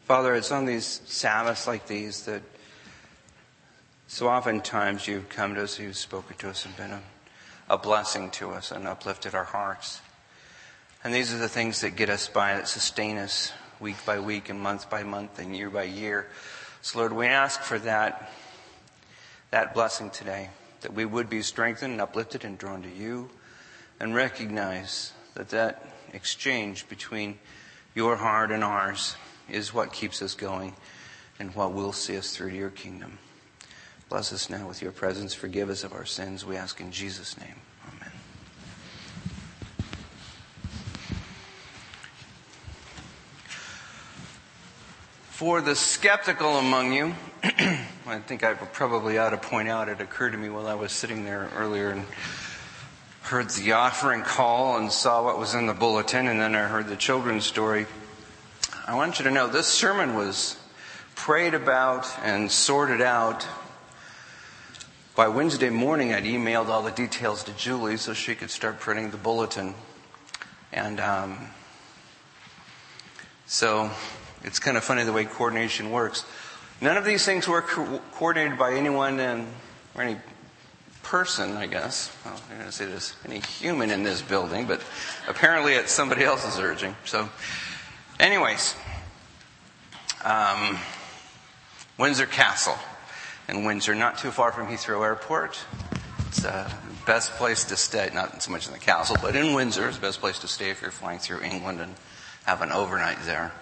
Father, it's on these Sabbaths like these that so oftentimes you've come to us, you've spoken to us and been a blessing to us and uplifted our hearts. And these are the things that get us by, that sustain us week by week and month by month and year by year. So Lord, we ask for that blessing today, that we would be strengthened and uplifted and drawn to you, and recognize that exchange between your heart and ours is what keeps us going and what will see us through to your kingdom. Bless us now with your presence. Forgive us of our sins, we ask in Jesus' name. Amen. For the skeptical among you, I think I probably ought to point out, it occurred to me while I was sitting there earlier and heard the offering call and saw what was in the bulletin, and then I heard the children's story. I want you to know this sermon was prayed about and sorted out. By Wednesday morning, I'd emailed all the details to Julie so she could start printing the bulletin. And so it's kind of funny the way coordination works. None of these things were coordinated by anyone or any person, I guess. Well, I'm going to say there's any human in this building, but apparently it's somebody else's urging. So, anyways, Windsor Castle in Windsor, not too far from Heathrow Airport. It's the best place to stay, not so much in the castle, but in Windsor. It's the best place to stay if you're flying through England and have an overnight there.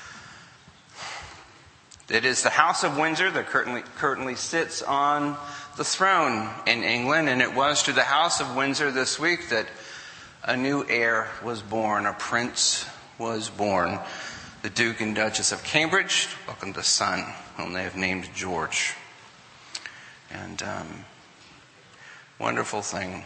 It is the House of Windsor that currently sits on the throne in England, and it was to the House of Windsor this week that a new heir was born, a prince was born. The Duke and Duchess of Cambridge welcomed a son whom they have named George. And wonderful thing.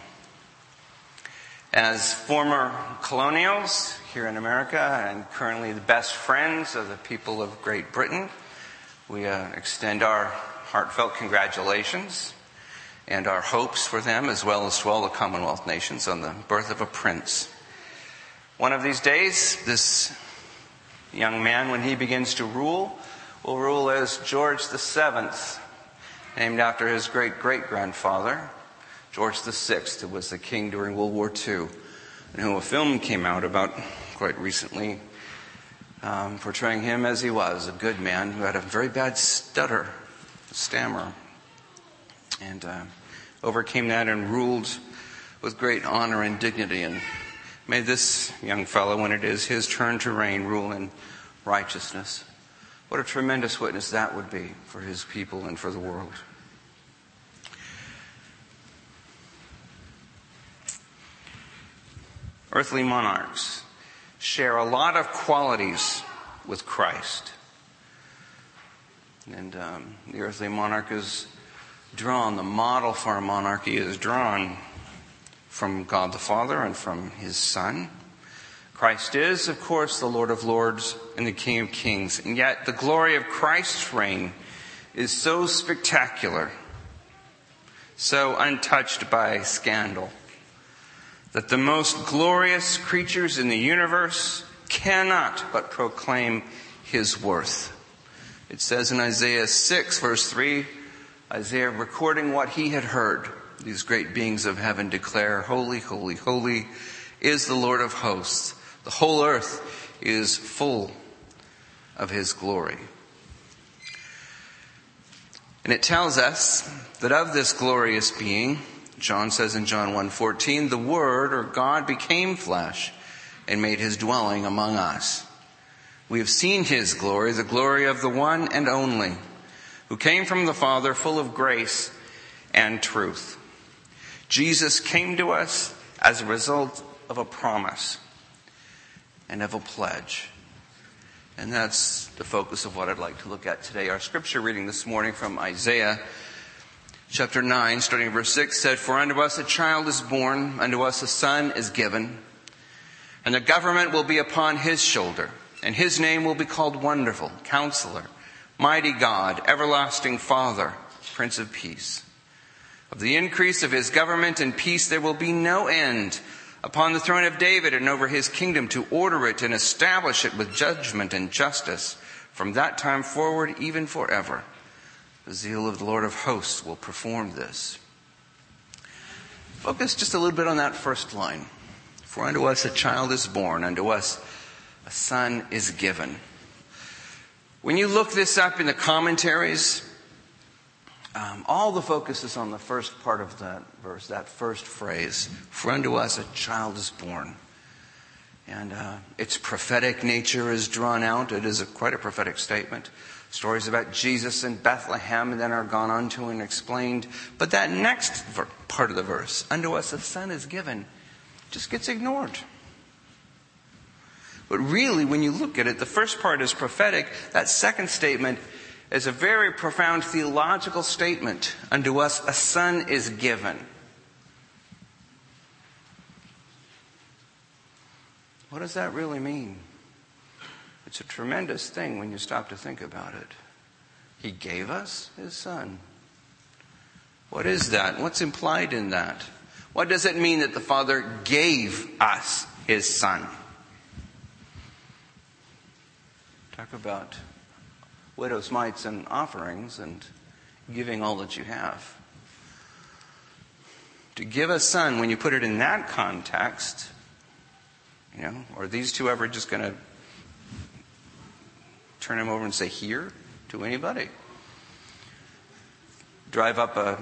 As former colonials here in America and currently the best friends of the people of Great Britain, we extend our heartfelt congratulations and our hopes for them, as well as to all the Commonwealth nations, on the birth of a prince. One of these days, this young man, when he begins to rule, will rule as George VII, named after his great-great-grandfather, George VI, who was the king during World War II, and who a film came out about quite recently, portraying him as he was, a good man who had a very bad stammer, and overcame that and ruled with great honor and dignity. And may this young fellow, when it is his turn to reign, rule in righteousness. What a tremendous witness that would be for his people and for the world. Earthly monarchs share a lot of qualities with Christ. And the earthly monarch is drawn, the model for a monarchy is drawn from God the Father and from His Son. Christ is, of course, the Lord of Lords and the King of Kings. And yet the glory of Christ's reign is so spectacular, so untouched by scandal, that the most glorious creatures in the universe cannot but proclaim His worth. It says in Isaiah 6, verse 3, Isaiah recording what he had heard, these great beings of heaven declare, "Holy, holy, holy is the Lord of hosts. The whole earth is full of His glory." And it tells us that of this glorious being, John says in John 1:14, the Word, or God, became flesh and made His dwelling among us. We have seen His glory, the glory of the one and only, who came from the Father, full of grace and truth. Jesus came to us as a result of a promise and of a pledge. And that's the focus of what I'd like to look at today. Our scripture reading this morning from Isaiah chapter 9, starting in verse 6, said, "For unto us a child is born, unto us a son is given, and the government will be upon His shoulder, and His name will be called Wonderful, Counselor, Mighty God, Everlasting Father, Prince of Peace. Of the increase of His government and peace there will be no end upon the throne of David and over His kingdom, to order it and establish it with judgment and justice From that time forward, even forever, the zeal of the Lord of hosts will perform this. Focus just a little bit on that first line. For unto us a child is born, unto us a son is given. When you look this up in the commentaries, all the focus is on the first part of that verse, that first phrase. For unto us a child is born. And its prophetic nature is drawn out. It is quite a prophetic statement. Stories about Jesus in Bethlehem and then are gone on to and explained. But that next part of the verse, unto us a son is given, just gets ignored. But really, when you look at it, the first part is prophetic. That second statement is a very profound theological statement. Unto us a son is given. What does that really mean? It's a tremendous thing when you stop to think about it. He gave us his son. What is that? What's implied in that? What does it mean that the Father gave us his son? Talk about widows' mites and offerings and giving all that you have. To give a son, when you put it in that context, are these two ever just going to turn him over and say, here, to anybody? Drive up a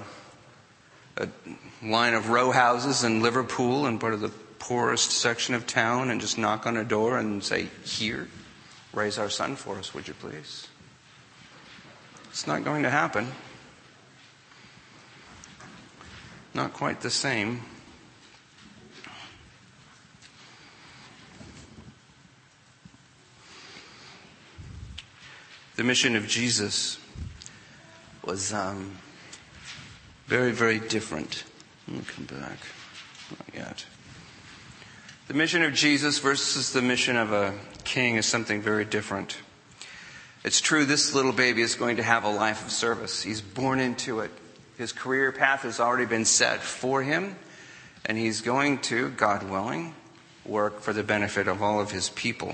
line of row houses in Liverpool in part of the poorest section of town and just knock on a door and say, here, raise our son for us, would you please? It's not going to happen. Not quite the same. The mission of Jesus was very, very different. Let me come back. Not yet. The mission of Jesus versus the mission of a king is something very different. It's true, this little baby is going to have a life of service. He's born into it. His career path has already been set for him, and he's going to, God willing, work for the benefit of all of his people.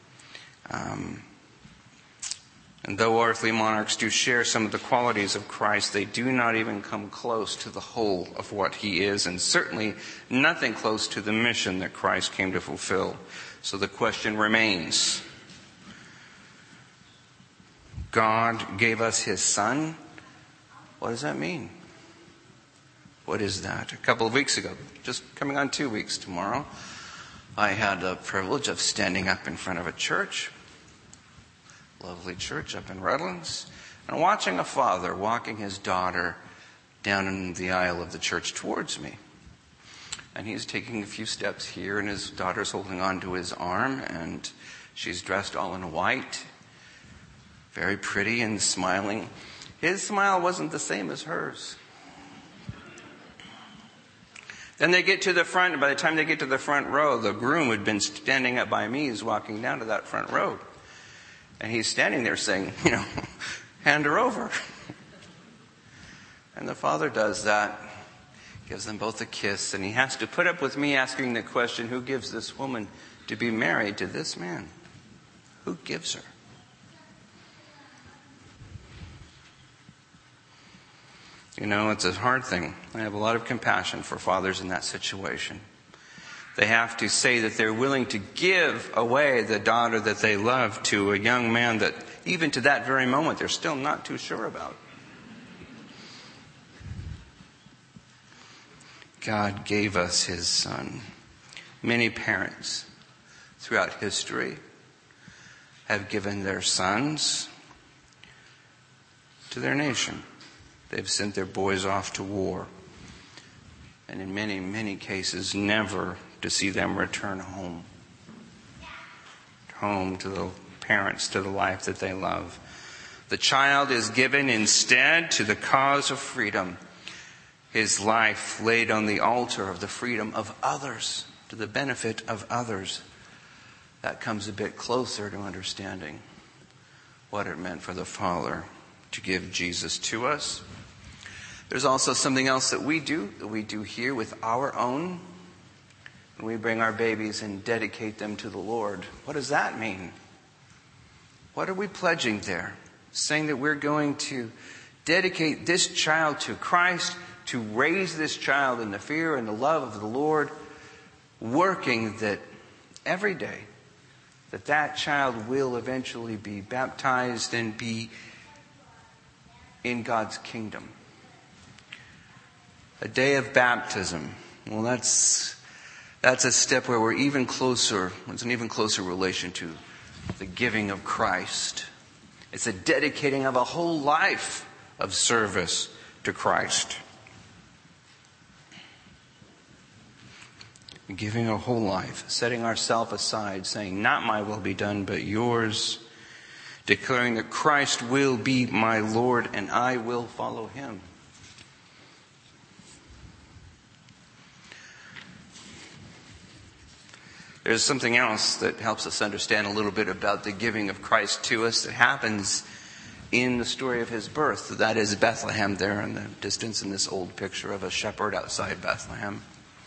And though earthly monarchs do share some of the qualities of Christ, they do not even come close to the whole of what he is, and certainly nothing close to the mission that Christ came to fulfill. So the question remains, God gave us his son. What does that mean? What is that? A couple of weeks ago, just coming on 2 weeks tomorrow, I had the privilege of standing up in front of a church, lovely church up in Redlands, and watching a father walking his daughter down in the aisle of the church towards me. And he's taking a few steps here, and his daughter's holding on to his arm, and she's dressed all in white, very pretty and smiling. His smile wasn't the same as hers. Then they get to the front, and by the time they get to the front row, the groom who had been standing up by me is walking down to that front row. And he's standing there saying, hand her over. And the father does that, gives them both a kiss, and he has to put up with me asking the question, who gives this woman to be married to this man? Who gives her? It's a hard thing. I have a lot of compassion for fathers in that situation. They have to say that they're willing to give away the daughter that they love to a young man that even to that very moment they're still not too sure about. God gave us his son. Many parents throughout history have given their sons to their nation. They've sent their boys off to war. And in many, many cases, never to see them return home. Home to the parents, to the life that they love. The child is given instead to the cause of freedom. His life laid on the altar of the freedom of others, to the benefit of others. That comes a bit closer to understanding what it meant for the Father to give Jesus to us. There's also something else that we do here with our own. When we bring our babies and dedicate them to the Lord. What does that mean? What are we pledging there? Saying that we're going to dedicate this child to Christ, to raise this child in the fear and the love of the Lord, working that every day that child will eventually be baptized and be in God's kingdom. A day of baptism. Well, that's a step where we're even closer. It's an even closer relation to the giving of Christ. It's a dedicating of a whole life of service to Christ. Giving a whole life, setting ourselves aside, saying, not my will be done, but yours. Declaring that Christ will be my Lord and I will follow him. There's something else that helps us understand a little bit about the giving of Christ to us that happens in the story of his birth. That is Bethlehem there in the distance in this old picture of a shepherd outside Bethlehem.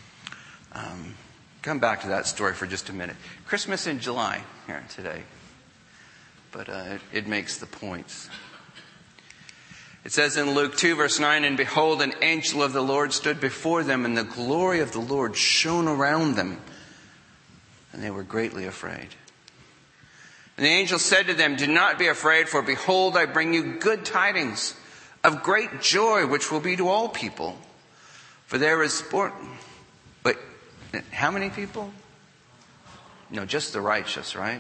Come back to that story for just a minute. Christmas in July here today. But it makes the point. It says in Luke 2 verse 9, and behold, an angel of the Lord stood before them, and the glory of the Lord shone around them. And they were greatly afraid. And the angel said to them, do not be afraid, for behold, I bring you good tidings of great joy, which will be to all people. For there is born... Wait, how many people? No, just the righteous, right?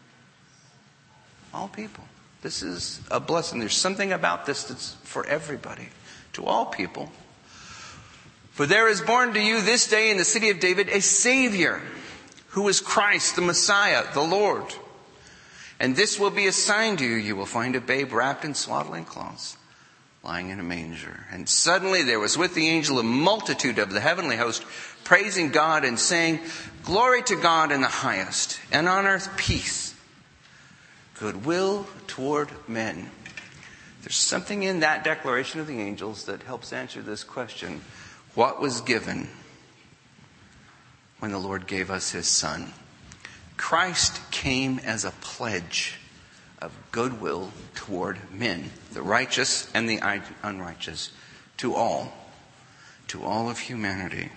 All people. This is a blessing. There's something about this that's for everybody. To all people. For there is born to you this day in the city of David a Savior, who is Christ, the Messiah, the Lord. And this will be a sign to you. You will find a babe wrapped in swaddling cloths, lying in a manger. And suddenly there was with the angel a multitude of the heavenly host, praising God and saying, glory to God in the highest, and on earth peace, goodwill toward men. There's something in that declaration of the angels that helps answer this question. What was given when the Lord gave us his Son? Christ came as a pledge of goodwill toward men, the righteous and the unrighteous, to all of humanity.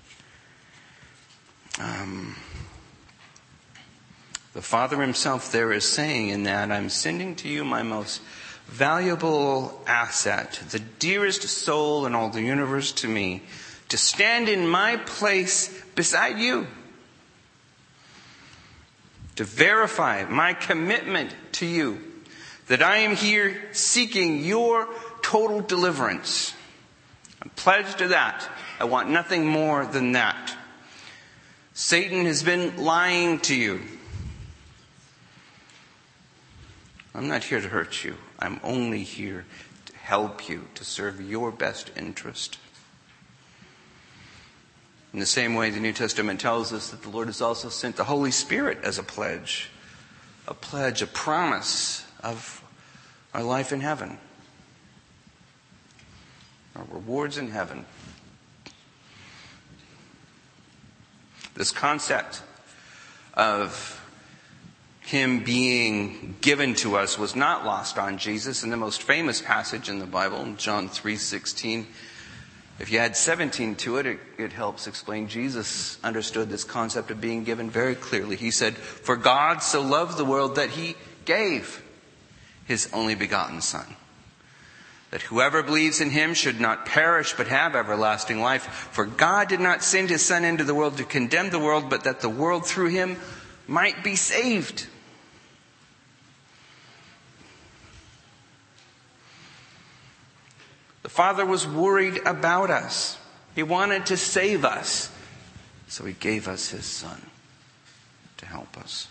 The Father himself there is saying in that, I'm sending to you my most valuable asset, the dearest soul in all the universe to me, to stand in my place beside you, to verify my commitment to you, that I am here seeking your total deliverance. I'm pledged to that. I want nothing more than that. Satan has been lying to you. I'm not here to hurt you. I'm only here to help you, to serve your best interest. In the same way, the New Testament tells us that the Lord has also sent the Holy Spirit as a pledge, a promise of our life in heaven, our rewards in heaven. This concept of him being given to us was not lost on Jesus. In the most famous passage in the Bible, John 3:16, if you add 17 to it, it helps explain. Jesus understood this concept of being given very clearly. He said, for God so loved the world that he gave his only begotten Son, that whoever believes in him should not perish but have everlasting life. For God did not send his Son into the world to condemn the world, but that the world through him might be saved. The Father was worried about us. He wanted to save us. So he gave us his Son to help us.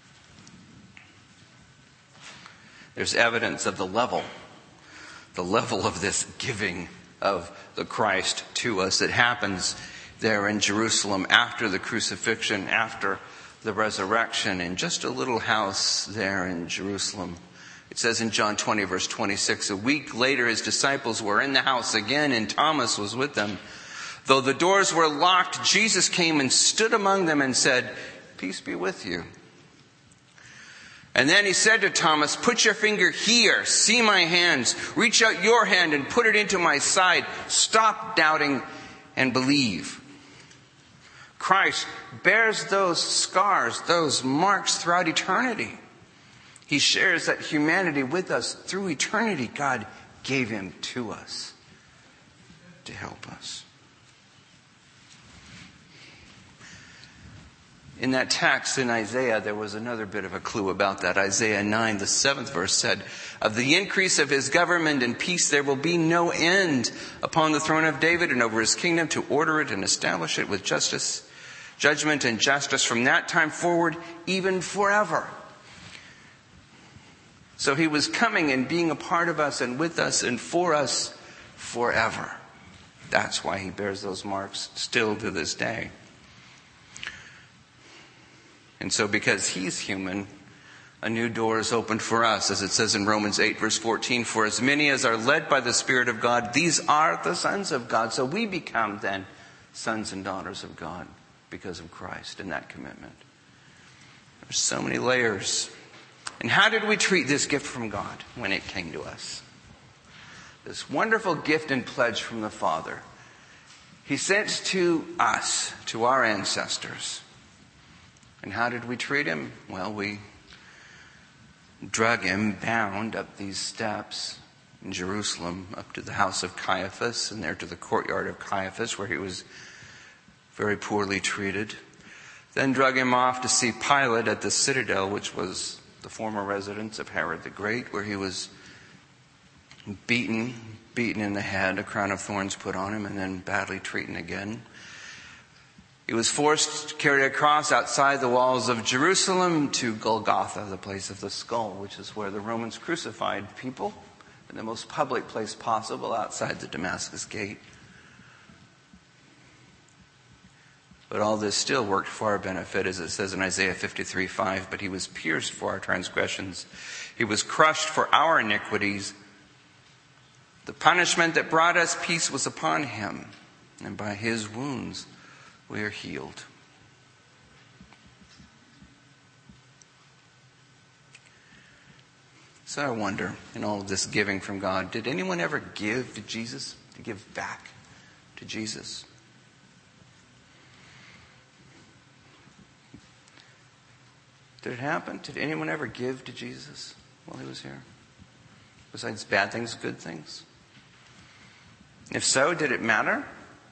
There's evidence of the level of this giving of the Christ to us. It happens there in Jerusalem after the crucifixion, after the resurrection, in just a little house there in Jerusalem. It says in John 20, verse 26, a week later his disciples were in the house again, and Thomas was with them. Though the doors were locked, Jesus came and stood among them and said, peace be with you. And then he said to Thomas, "Put your finger here, see my hands. Reach out your hand and put it into my side. Stop doubting and believe." Christ bears those scars, those marks throughout eternity. He shares that humanity with us through eternity. God gave him to us to help us. In that text in Isaiah, there was another bit of a clue about that. Isaiah 9, the 7th verse said, "Of the increase of his government and peace there will be no end upon the throne of David and over his kingdom, to order it and establish it with justice, judgment and justice from that time forward, even forever." So he was coming and being a part of us and with us and for us forever. That's why he bears those marks still to this day. And so because he's human, a new door is opened for us, as it says in Romans 8, verse 14, "For as many as are led by the Spirit of God, these are the sons of God." So we become then sons and daughters of God because of Christ and that commitment. There's so many layers. And how did we treat this gift from God when it came to us? This wonderful gift and pledge from the Father. He sent to us, to our ancestors. And how did we treat him? Well, we drug him bound up these steps in Jerusalem, up to the house of Caiaphas, and there to the courtyard of Caiaphas, where he was very poorly treated. Then drug him off to see Pilate at the citadel, which was the former residence of Herod the Great, where he was beaten in the head, a crown of thorns put on him, and then badly treated again. He was forced to carry a cross outside the walls of Jerusalem to Golgotha, the place of the skull, which is where the Romans crucified people, in the most public place possible outside the Damascus gate. But all this still worked for our benefit, as it says in Isaiah 53:5, "But he was pierced for our transgressions. He was crushed for our iniquities. The punishment that brought us peace was upon him, and by his wounds we are healed." So I wonder, in all of this giving from God, did anyone ever give to Jesus, to give back to Jesus? Did it happen? Did anyone ever give to Jesus while he was here? Besides bad things, good things? If so, did it matter?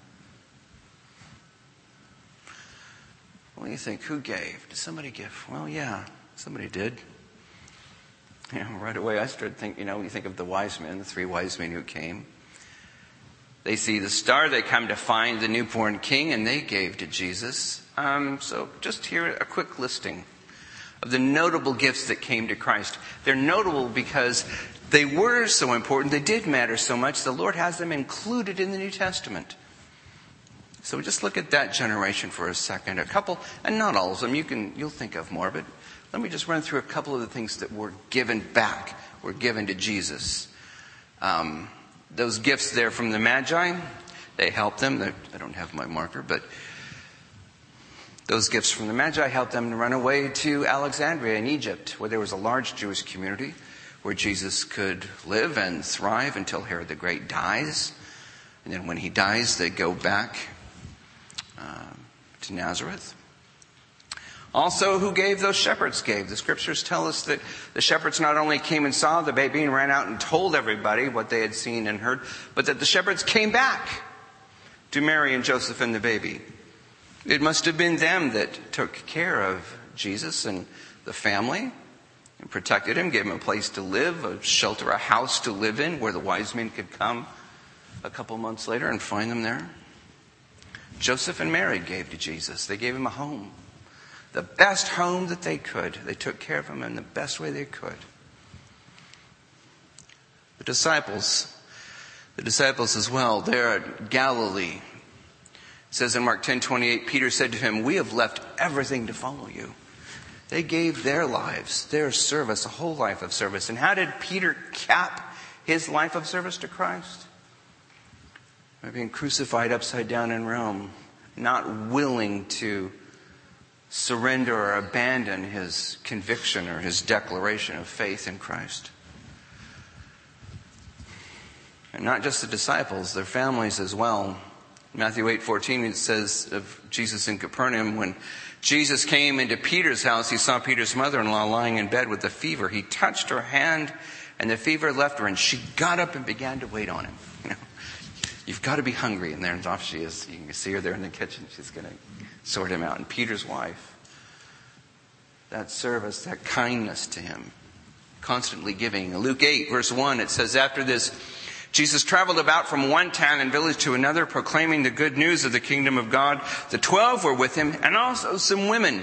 What do you think? Who gave? Did somebody give? Well, yeah, somebody did. Right away I started thinking, you think of the wise men, the 3 wise men who came. They see the star, they come to find the newborn king, and they gave to Jesus. So just here a quick listing of the notable gifts that came to Christ. They're notable because they were so important, they did matter so much, the Lord has them included in the New Testament. So just look at that generation for a second. A couple, and not all of them, you'll think of more, but let me just run through a couple of the things that were given back, were given to Jesus. Those gifts there from the Magi, they helped them. I don't have my marker, but those gifts from the Magi helped them to run away to Alexandria in Egypt, where there was a large Jewish community where Jesus could live and thrive until Herod the Great dies. And then when he dies, they go back to Nazareth. Also, who gave? Those shepherds gave. The scriptures tell us that the shepherds not only came and saw the baby and ran out and told everybody what they had seen and heard, but that the shepherds came back to Mary and Joseph and the baby. It must have been them that took care of Jesus and the family and protected him, gave him a place to live, a shelter, a house to live in, where the wise men could come a couple months later and find them there. Joseph and Mary gave to Jesus. They gave him a home. The best home that they could. They took care of him in the best way they could. The disciples as well, they're at Galilee. It says in Mark 10:28, Peter said to him, "We have left everything to follow you." They gave their lives, their service, a whole life of service. And how did Peter cap his life of service to Christ? By being crucified upside down in Rome, not willing to surrender or abandon his conviction or his declaration of faith in Christ. And not just the disciples, their families as well. Matthew 8:14, it says of Jesus in Capernaum, when Jesus came into Peter's house, he saw Peter's mother-in-law lying in bed with a fever. He touched her hand and the fever left her, and she got up and began to wait on him. You've got to be hungry. And there, and off she is. You can see her there in the kitchen. She's going to sort him out. And Peter's wife, that service, that kindness to him, constantly giving. Luke 8, verse 1, it says, after this, Jesus traveled about from one town and village to another, proclaiming the good news of the kingdom of God. The 12 were with him, and also some women.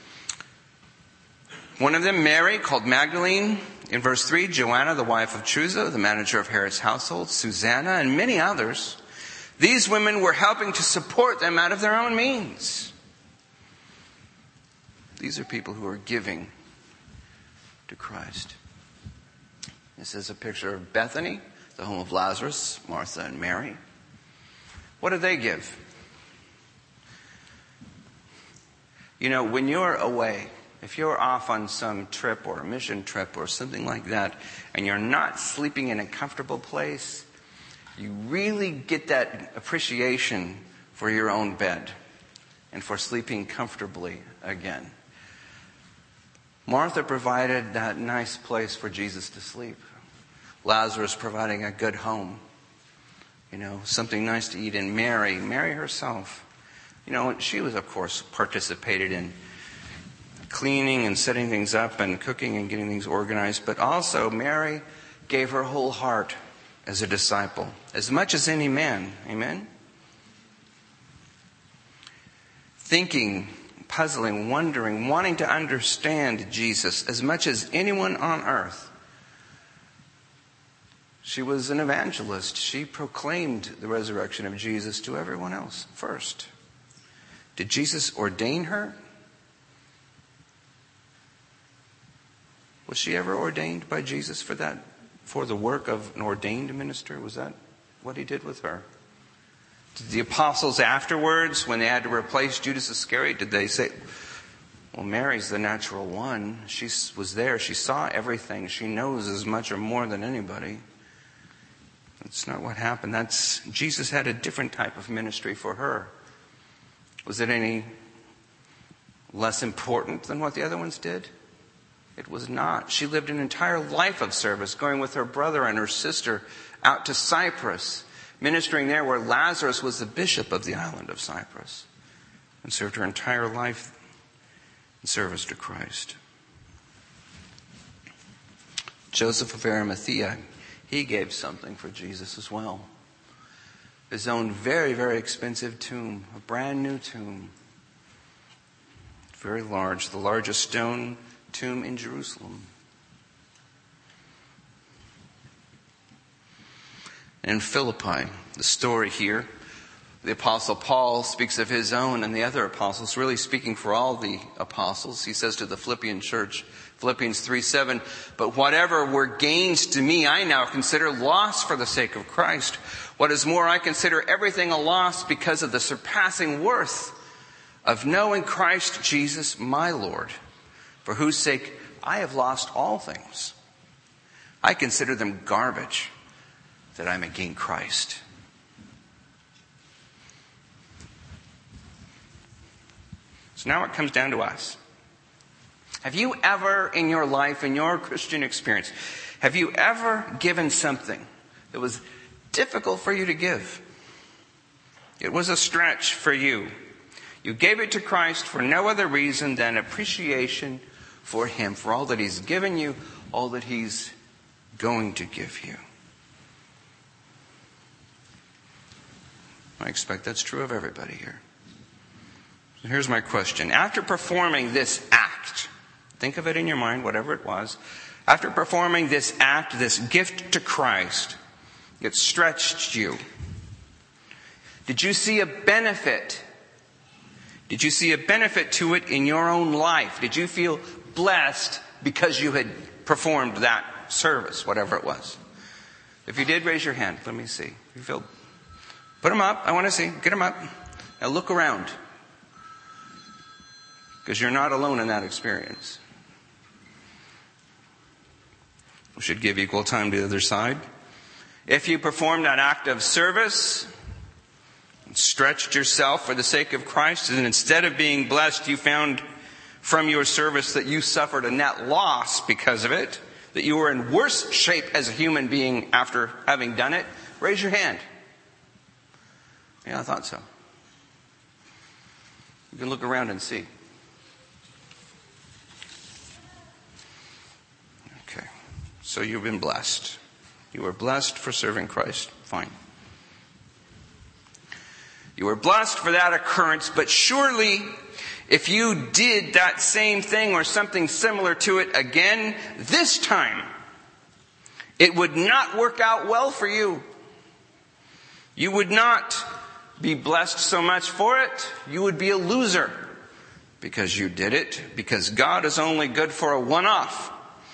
One of them, Mary, called Magdalene. In verse 3, Joanna, the wife of Chuza, the manager of Herod's household, Susanna, and many others. These women were helping to support them out of their own means. These are people who are giving to Christ. This is a picture of Bethany, the home of Lazarus, Martha, and Mary. What do they give? When you're away, if you're off on some trip or a mission trip or something like that, and you're not sleeping in a comfortable place, you really get that appreciation for your own bed and for sleeping comfortably again. Martha provided that nice place for Jesus to sleep. Lazarus providing a good home. Something nice to eat. And Mary herself, she was, of course, participated in cleaning and setting things up and cooking and getting things organized. But also Mary gave her whole heart as a disciple, as much as any man. Amen? Thinking, puzzling, wondering, wanting to understand Jesus as much as anyone on earth. She was an evangelist. She proclaimed the resurrection of Jesus to everyone else first. Did Jesus ordain her? Was she ever ordained by Jesus for the work of an ordained minister? Was that what he did with her? Did the apostles afterwards, when they had to replace Judas Iscariot, did they say, well, Mary's the natural one. She was there. She saw everything. She knows as much or more than anybody. That's not what happened. Jesus had a different type of ministry for her. Was it any less important than what the other ones did? It was not. She lived an entire life of service, going with her brother and her sister out to Cyprus, ministering there where Lazarus was the bishop of the island of Cyprus, and served her entire life in service to Christ. Joseph of Arimathea, he gave something for Jesus as well. His own very, very expensive tomb, a brand new tomb. Very large, the largest stone tomb in Jerusalem. In Philippi, the story here, the Apostle Paul speaks of his own and the other apostles, really speaking for all the apostles. He says to the Philippian church, Philippians 3:7, but whatever were gains to me, I now consider loss for the sake of Christ. What is more, I consider everything a loss because of the surpassing worth of knowing Christ Jesus, my Lord, for whose sake I have lost all things. I consider them garbage, that I may gain Christ. So now it comes down to us. Have you ever in your life, in your Christian experience, have you ever given something that was difficult for you to give? It was a stretch for you. You gave it to Christ for no other reason than appreciation for Him, for all that He's given you, all that He's going to give you. I expect that's true of everybody here. So here's my question. After performing this act, think of it in your mind, whatever it was. After performing this act, this gift to Christ, it stretched you. Did you see a benefit? Did you see a benefit to it in your own life? Did you feel blessed because you had performed that service, whatever it was? If you did, raise your hand. Let me see. If you feel, put them up. I want to see. Get them up. Now look around. Because you're not alone in that experience. We should give equal time to the other side. If you performed that act of service, stretched yourself for the sake of Christ, and instead of being blessed, you found from your service that you suffered a net loss because of it, that you were in worse shape as a human being after having done it, raise your hand. Yeah, I thought so. You can look around and see. Okay. So you've been blessed. You were blessed for serving Christ. Fine. You were blessed for that occurrence, but surely if you did that same thing or something similar to it again, this time, it would not work out well for you. You would not be blessed so much for it. You would be a loser because you did it, because God is only good for a one-off.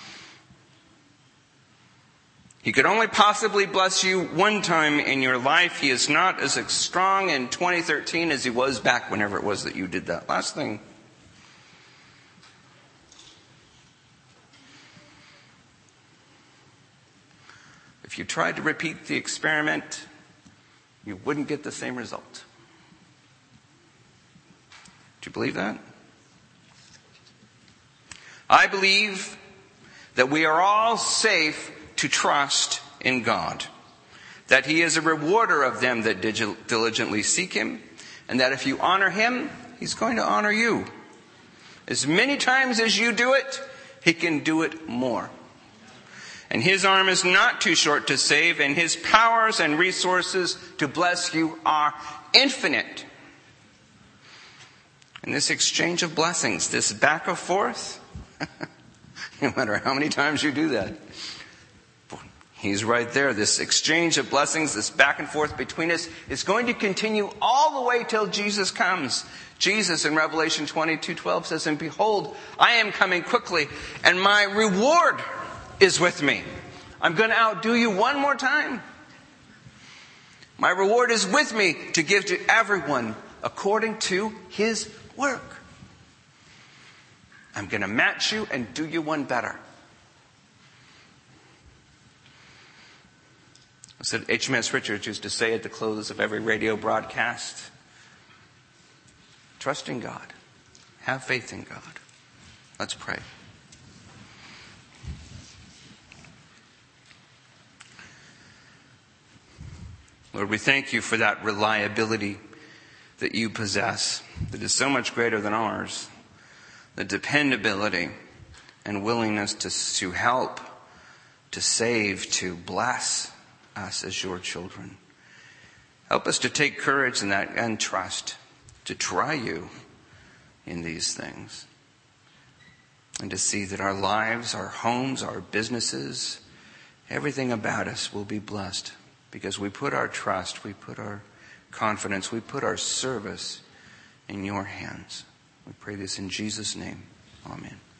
He could only possibly bless you one time in your life. He is not as strong in 2013 as he was back whenever it was that you did that last thing. If you tried to repeat the experiment, you wouldn't get the same result. Do you believe that? I believe that we are all safe to trust in God, that He is a rewarder of them that diligently seek Him, and that if you honor Him, He's going to honor you. As many times as you do it, He can do it more. And His arm is not too short to save, and His powers and resources to bless you are infinite. And this exchange of blessings, this back and forth, no matter how many times you do that, He's right there. This exchange of blessings, this back and forth between us, is going to continue all the way till Jesus comes. Jesus in Revelation 22:12 says, "And behold, I am coming quickly, and my reward is with me." I'm going to outdo you one more time. My reward is with me to give to everyone according to his work. I'm going to match you and do you one better. I said H.M.S. Richards used to say at the close of every radio broadcast, trust in God. Have faith in God. Let's pray. Lord, we thank you for that reliability that you possess that is so much greater than ours. The dependability and willingness to help, to save, to bless us as your children. Help us to take courage in that and trust, to try you in these things. And to see that our lives, our homes, our businesses, everything about us will be blessed. Because we put our trust, we put our confidence, we put our service in your hands. We pray this in Jesus' name. Amen.